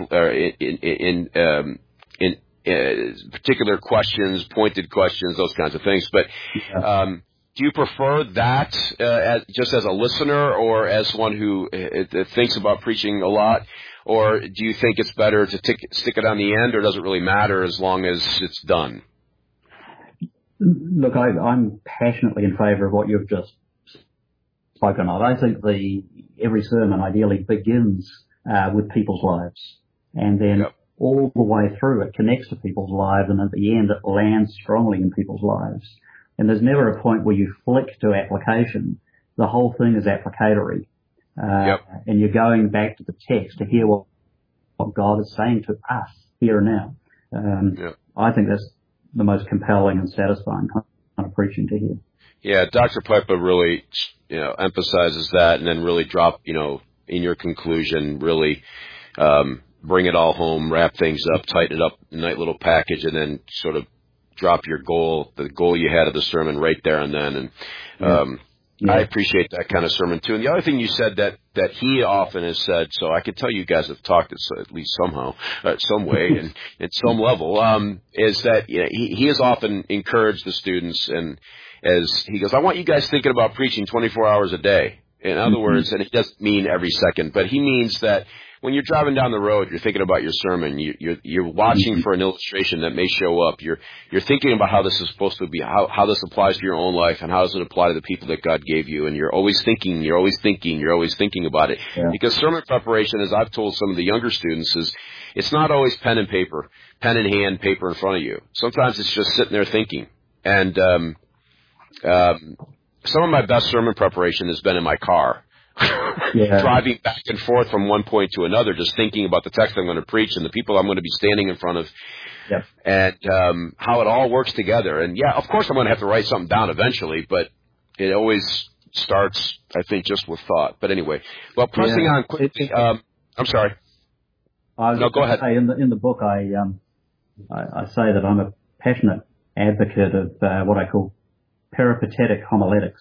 particular questions, pointed questions, those kinds of things. But do you prefer that just as a listener or as one who thinks about preaching a lot? Or do you think it's better to stick it on the end, or does it really matter as long as it's done? Look, I'm passionately in favour of what you've just spoken of. I think every sermon ideally begins with people's lives, and then all the way through it connects to people's lives, and at the end it lands strongly in people's lives. And there's never a point where you flick to application. The whole thing is applicatory. And you're going back to the text to hear what God is saying to us here and now. I think that's the most compelling and satisfying kind of preaching to hear. Yeah, Dr. Piper really, emphasizes that, and then really drop, in your conclusion, really bring it all home, wrap things up, tighten it up, a nice little package, and then sort of drop the goal you had of the sermon right there and then. And I appreciate that kind of sermon too. And the other thing you said that he often has said, so I can tell you guys have talked at least somehow, some way, and at some level, is that he has often encouraged the students, and as he goes, I want you guys thinking about preaching 24 hours a day. In other words, and it doesn't mean every second, but he means that when you're driving down the road, you're thinking about your sermon. You're watching for an illustration that may show up. You're thinking about how this is supposed to be, how this applies to your own life, and how does it apply to the people that God gave you. And you're always thinking about it. Yeah. Because sermon preparation, as I've told some of the younger students, it's not always pen and in hand, paper in front of you. Sometimes it's just sitting there thinking. And some of my best sermon preparation has been in my car. Driving back and forth from one point to another, just thinking about the text I'm going to preach and the people I'm going to be standing in front of, and how it all works together. And of course I'm going to have to write something down eventually, but it always starts, I think, just with thought. But anyway, well, pressing on quickly. I'm sorry. No, go ahead. In the book, I say that I'm a passionate advocate of what I call peripatetic homiletics.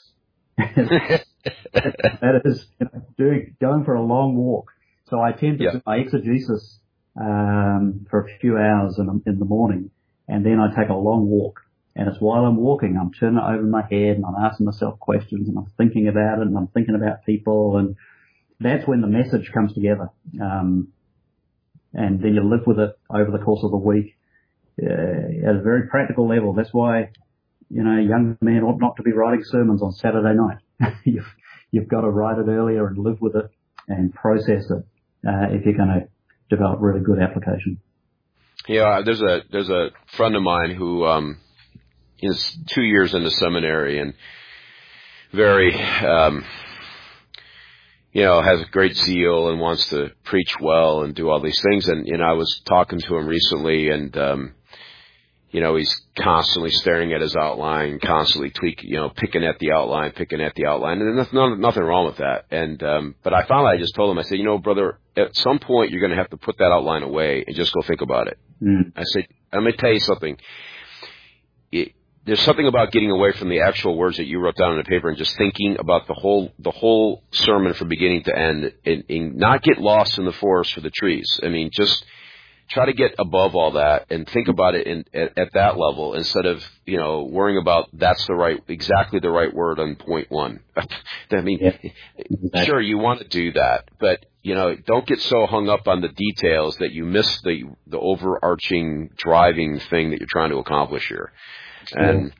That is going for a long walk. So I tend to do my exegesis for a few hours in the morning, and then I take a long walk. And it's while I'm walking, I'm turning it over in my head, and I'm asking myself questions, and I'm thinking about it, and I'm thinking about people, and that's when the message comes together. And then you live with it over the course of the week at a very practical level. That's why, young men ought not to be writing sermons on Saturday night. You've got to write it earlier and live with it and process it if you're going to develop really good application. Yeah, there's a friend of mine who is 2 years into seminary and very has a great zeal and wants to preach well and do all these things. And I was talking to him recently, and he's constantly staring at his outline, constantly picking at the outline, and there's nothing wrong with that. And but I finally just told him, I said, brother, at some point you're going to have to put that outline away and just go think about it. I said, I'm going to tell you something. There's something about getting away from the actual words that you wrote down on the paper and just thinking about the whole sermon from beginning to end, and not get lost in the forest for the trees. I mean, just try to get above all that and think about it at that level instead of, worrying about that's exactly the right word on point one. I mean, exactly. Sure, you want to do that, but, don't get so hung up on the details that you miss the overarching driving thing that you're trying to accomplish here. And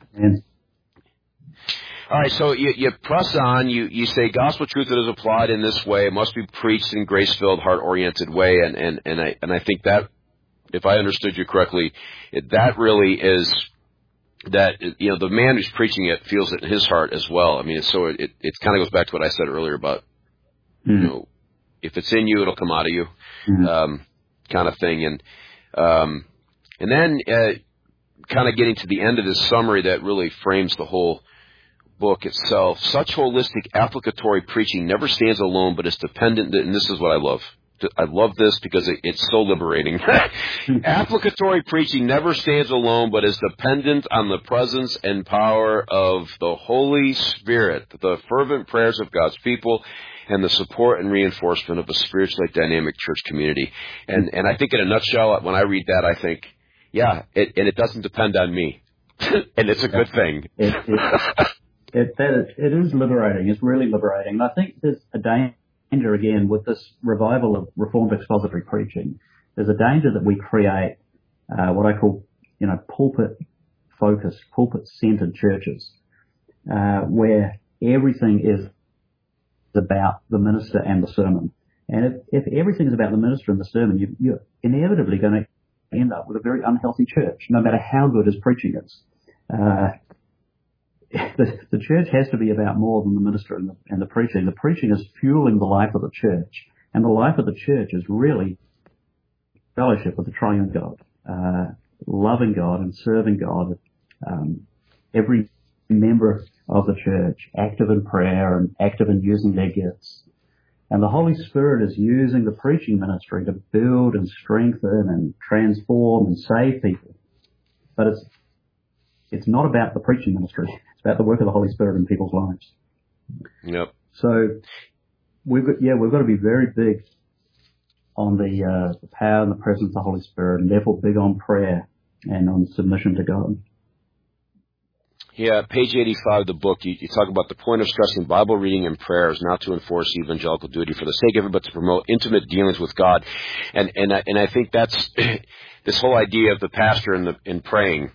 all right, so you press on. You say gospel truth that is applied in this way must be preached in grace-filled, heart-oriented way, and I think that, if I understood you correctly, that really is that the man who's preaching it feels it in his heart as well. I mean, it kind of goes back to what I said earlier about if it's in you, it'll come out of you, kind of thing, and then kind of getting to the end of this summary that really frames the whole book itself. Such holistic applicatory preaching never stands alone, but is dependent, and this is what I love. I love this because it's so liberating. Applicatory preaching never stands alone, but is dependent on the presence and power of the Holy Spirit, the fervent prayers of God's people, and the support and reinforcement of a spiritually dynamic church community. And I think in a nutshell, when I read that, I think, it doesn't depend on me. And it's a good thing. It is liberating. It's really liberating. And I think there's a danger, again, with this revival of Reformed expository preaching. There's a danger that we create what I call, pulpit-focused, pulpit-centered churches, where everything is about the minister and the sermon. And if everything is about the minister and the sermon, you're inevitably going to end up with a very unhealthy church, no matter how good his preaching is. The church has to be about more than the minister and the preaching. The preaching is fueling the life of the church, and the life of the church is really fellowship with the triune God, loving God and serving God. Every member of the church active in prayer and active in using their gifts. And the Holy Spirit is using the preaching ministry to build and strengthen and transform and save people. But it's not about the preaching ministry. It's about the work of the Holy Spirit in people's lives. Yep. So we've got to be very big on the power and the presence of the Holy Spirit, and therefore big on prayer and on submission to God. Yeah, page 85 of the book, you talk about the point of stressing Bible reading and prayer is not to enforce evangelical duty for the sake of it, but to promote intimate dealings with God. And I think that's this whole idea of the pastor in praying.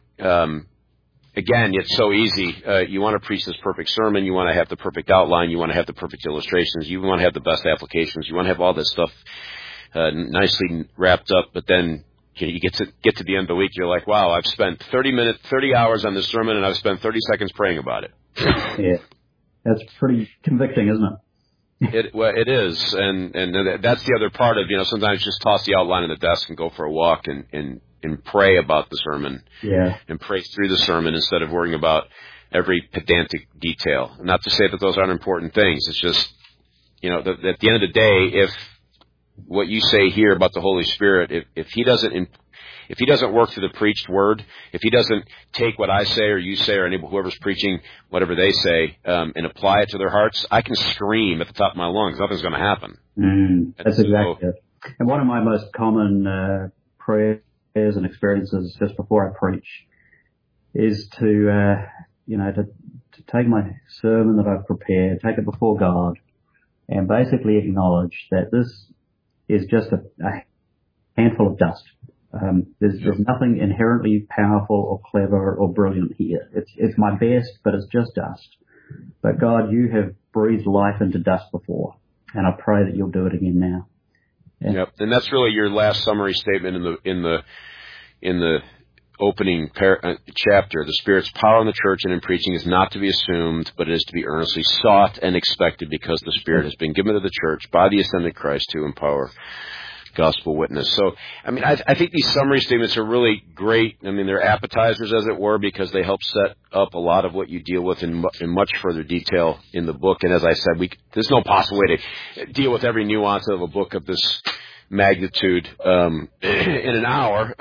Again, it's so easy. You want to preach this perfect sermon. You want to have the perfect outline. You want to have the perfect illustrations. You want to have the best applications. You want to have all this stuff nicely wrapped up, but then you get to the end of the week, you're like, wow, I've spent 30 hours on this sermon, and I've spent 30 seconds praying about it. Yeah, that's pretty convicting, isn't it? It is, and that's the other part of, sometimes just toss the outline on the desk and go for a walk and pray about the sermon. Yeah. And pray through the sermon instead of worrying about every pedantic detail. Not to say that those aren't important things. It's just, at the end of the day, if what you say here about the Holy Spirit, if he doesn't work through the preached word, if he doesn't take what I say or you say or whoever's preaching whatever they say and apply it to their hearts, I can scream at the top of my lungs. Nothing's going to happen. That's exactly it. And one of my most common prayers and experiences just before I preach is to take my sermon that I've prepared, take it before God, and basically acknowledge that this is just a handful of dust. There's nothing inherently powerful or clever or brilliant here. It's my best, but it's just dust. But God, you have breathed life into dust before, and I pray that you'll do it again now. Yep, and that's really your last summary statement in the opening chapter. The Spirit's power in the church and in preaching is not to be assumed, but it is to be earnestly sought and expected, because the Spirit has been given to the church by the ascended Christ to empower gospel witness. So, I think these summary statements are really great. They're appetizers, as it were, because they help set up a lot of what you deal with in much further detail in the book. And as I said, there's no possible way to deal with every nuance of a book of this magnitude in an hour.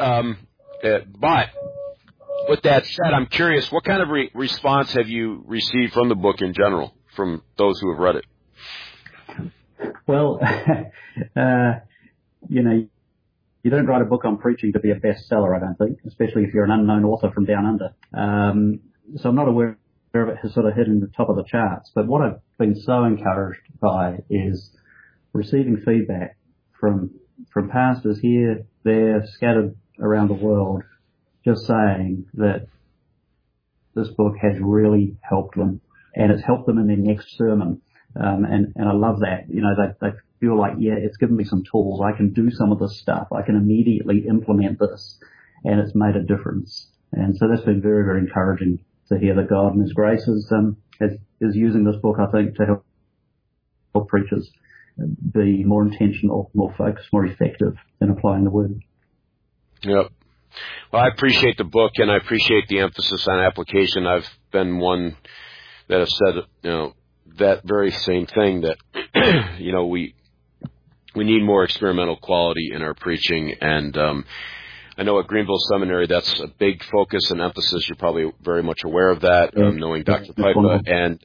But with that said, I'm curious, what kind of response have you received from the book in general, from those who have read it? Well, you don't write a book on preaching to be a bestseller, I don't think, especially if you're an unknown author from down under. So I'm not aware of it has sort of hit in the top of the charts. But what I've been so encouraged by is receiving feedback from pastors here, there, scattered around the world, just saying that this book has really helped them, and it's helped them in their next sermon. And I love that. You know, they feel like, yeah, it's given me some tools. I can do some of this stuff. I can immediately implement this, and it's made a difference. And so that's been very, very encouraging to hear that God in His grace is using this book, I think, to help preachers be more intentional, more focused, more effective in applying the word. Yep. Well, I appreciate the book, and I appreciate the emphasis on application. I've been one that has said, you know, that very same thing, that, you know, we need more experimental quality in our preaching. And I know at Greenville Seminary that's a big focus and emphasis. You're probably very much aware of that, knowing Dr. Pipa.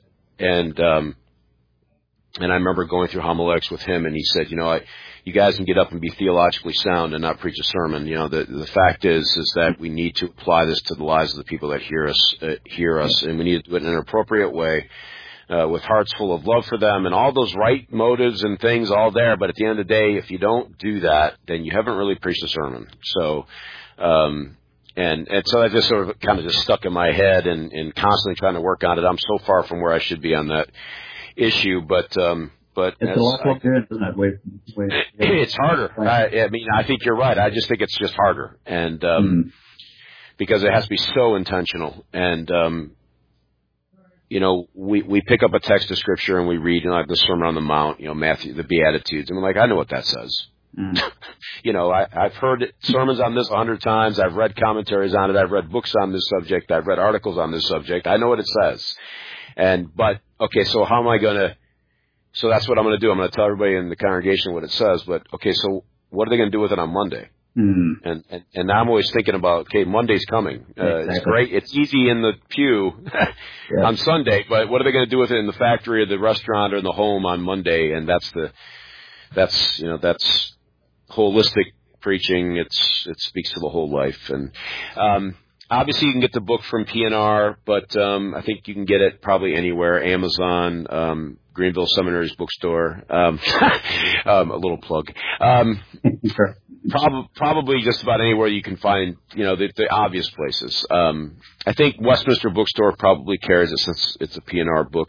And I remember going through homiletics with him, and he said, you know, you guys can get up and be theologically sound and not preach a sermon. You know, the fact is that we need to apply this to the lives of the people that hear us, and we need to do it in an appropriate way, with hearts full of love for them and all those right motives and things all there. But at the end of the day, if you don't do that, then you haven't really preached a sermon. So, and so that just sort of kind of just stuck in my head, and constantly trying to work on it. I'm so far from where I should be on that issue, but it's a lifelong journey, isn't it? It's harder. I mean, I think you're right. I just think it's just harder, and because it has to be so intentional. And you know, we pick up a text of Scripture and we read, you know, like the Sermon on the Mount, you know, Matthew, the Beatitudes, and we're like, I know what that says. You know, I've heard sermons on this 100 times. I've read commentaries on it. I've read books on this subject. I've read articles on this subject. I know what it says. But okay, so how am I going to, so that's what I'm going to do. I'm going to tell everybody in the congregation what it says, but okay, so what are they going to do with it on Monday? And I'm always thinking about, okay, Monday's coming. It's great. It's easy in the pew on Sunday, but what are they going to do with it in the factory or the restaurant or in the home on Monday? And that's holistic preaching. It speaks to the whole life. And, obviously, you can get the book from PNR, but I think you can get it probably anywhere. Amazon, Greenville Seminary's bookstore. A little plug. Sure. Probably just about anywhere you can find, you know, the obvious places. I think Westminster Bookstore probably carries it since it's a PNR book.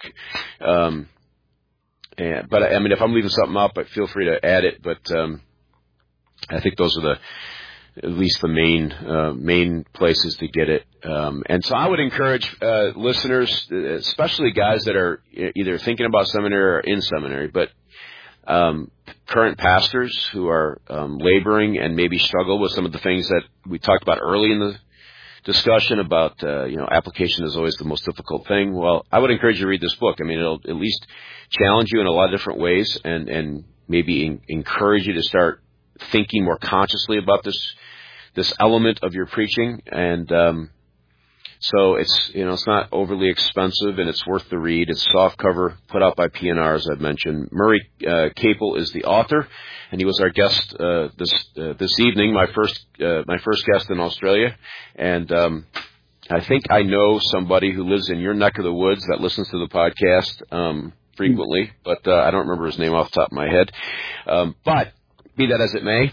But I mean, if I'm leaving something up, feel free to add it. But I think those are at least the main places to get it. And so I would encourage listeners, especially guys that are either thinking about seminary or in seminary, but current pastors who are laboring and maybe struggle with some of the things that we talked about early in the discussion about, you know, application is always the most difficult thing. Well, I would encourage you to read this book. I mean, it'll at least challenge you in a lot of different ways, and maybe encourage you to start thinking more consciously about this element of your preaching. And so it's, you know, it's not overly expensive, and it's worth the read. It's soft cover, put out by PNR, as I've mentioned. Murray Capel is the author, and he was our guest this evening, my first guest in Australia. And I think I know somebody who lives in your neck of the woods that listens to the podcast frequently, but I don't remember his name off the top of my head. But be that as it may,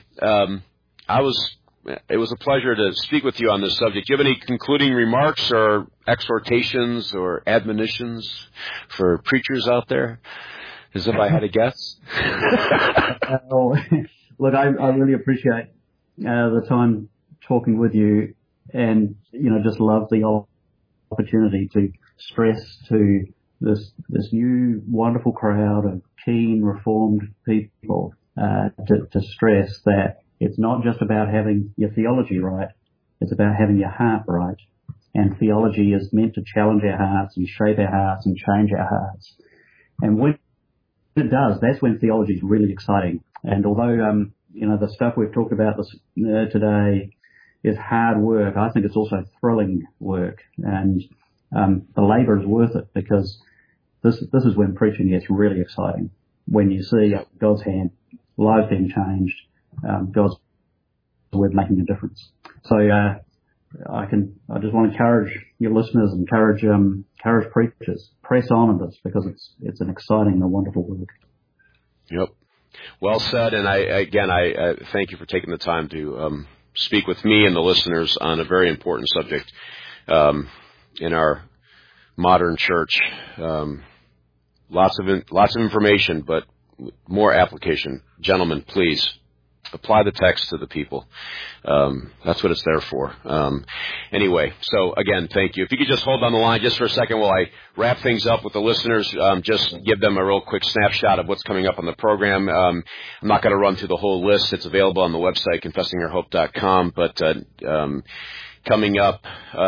it was a pleasure to speak with you on this subject. Do you have any concluding remarks or exhortations or admonitions for preachers out there? As if I had a guess. Look, I really appreciate the time talking with you, and, you know, just love the opportunity to stress to this new wonderful crowd of keen, reformed people to stress that it's not just about having your theology right, it's about having your heart right. And theology is meant to challenge our hearts and shape our hearts and change our hearts. And when it does, that's when theology is really exciting. And although, you know, the stuff we've talked about today is hard work, I think it's also thrilling work. And the labor is worth it, because this is when preaching gets really exciting. When you see God's hand, lives being changed, God's we're making a difference. So I just want to encourage your listeners, encourage preachers, press on in this, because it's an exciting and a wonderful work. Yep. Well said. And I thank you for taking the time to speak with me and the listeners on a very important subject in our modern church. Lots of information, but more application. Gentlemen, please apply the text to the people. That's what it's there for. Anyway, so again, thank you. If you could just hold on the line just for a second while I wrap things up with the listeners, just give them a real quick snapshot of what's coming up on the program. I'm not going to run through the whole list. It's available on the website, confessingourhope.com. But coming up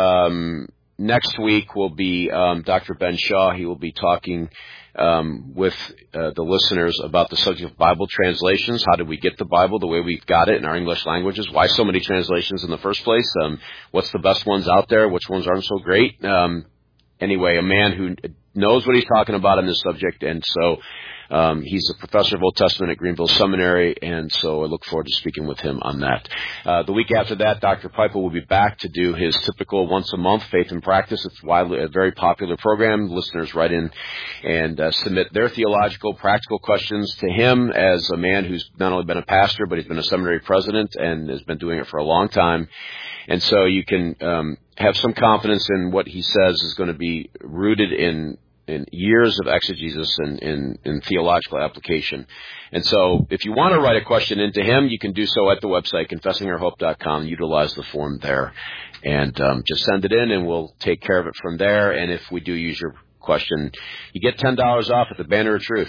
next week will be Dr. Ben Shaw. He will be talking with the listeners about the subject of Bible translations. How did we get the Bible the way we've got it in our English languages? Why so many translations in the first place? What's the best ones out there? Which ones aren't so great? Anyway, a man who knows what he's talking about on this subject, and so he's a professor of Old Testament at Greenville Seminary, and so I look forward to speaking with him on that. The week after that, Dr. Piper will be back to do his typical once-a-month Faith and Practice. It's a very popular program. Listeners write in and submit their theological, practical questions to him as a man who's not only been a pastor, but he's been a seminary president and has been doing it for a long time. And so you can have some confidence in what he says is going to be rooted in years of exegesis and in theological application. And so if you want to write a question into him, you can do so at the website, confessingourhope.com. Utilize the form there. And just send it in, and we'll take care of it from there. And if we do use your question, you get $10 off at the Banner of Truth.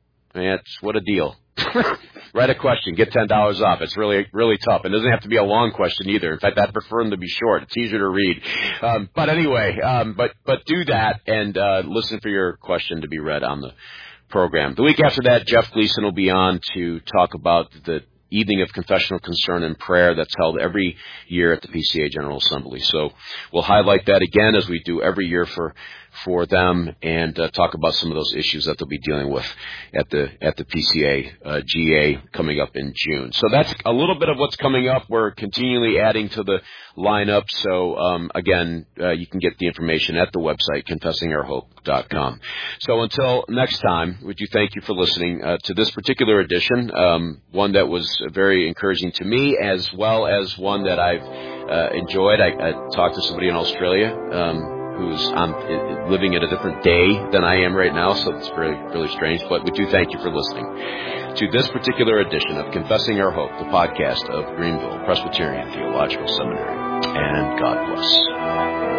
What a deal. Write a question, get $10 off. It's really, really tough. It doesn't have to be a long question either. In fact, I'd prefer them to be short. It's easier to read. But anyway, but do that and listen for your question to be read on the program. The week after that, Jeff Gleason will be on to talk about the Evening of Confessional Concern and Prayer that's held every year at the PCA General Assembly. So we'll highlight that again, as we do every year for them, and talk about some of those issues that they'll be dealing with at the PCA GA coming up in June. So that's a little bit of what's coming up. We're continually adding to the lineup. So again, you can get the information at the website, confessingourhope.com. So until next time, would you thank you for listening to this particular edition, one that was very encouraging to me, as well as one that I've enjoyed. I talked to somebody in Australia who's living at a different day than I am right now, so it's really, really strange. But we do thank you for listening to this particular edition of Confessing Our Hope, the podcast of Greenville Presbyterian Theological Seminary. And God bless.